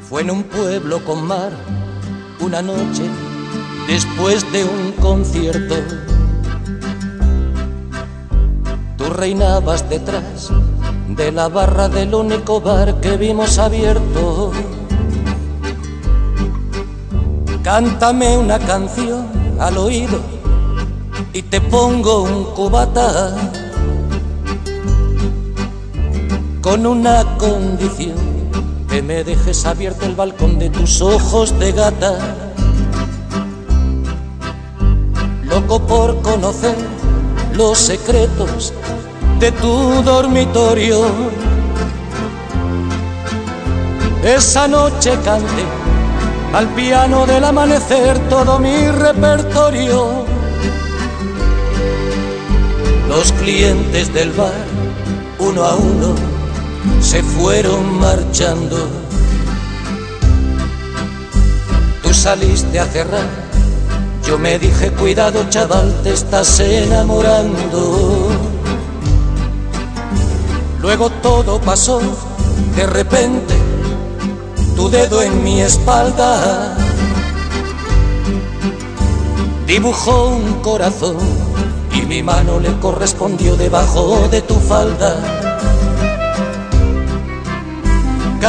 Fue en un pueblo con mar, una noche después de un concierto. Tú reinabas detrás de la barra del único bar que vimos abierto. Cántame una canción al oído y te pongo un cubata, con una condición: que me dejes abierto el balcón de tus ojos de gata. Loco por conocer los secretos de tu dormitorio. Esa noche canté al piano del amanecer todo mi repertorio. Los clientes del bar, uno a uno, se fueron marchando. Tú saliste a cerrar, yo me dije: cuidado, chaval, te estás enamorando. Luego todo pasó de repente, tu dedo en mi espalda dibujó un corazón y mi mano le correspondió debajo de tu falda.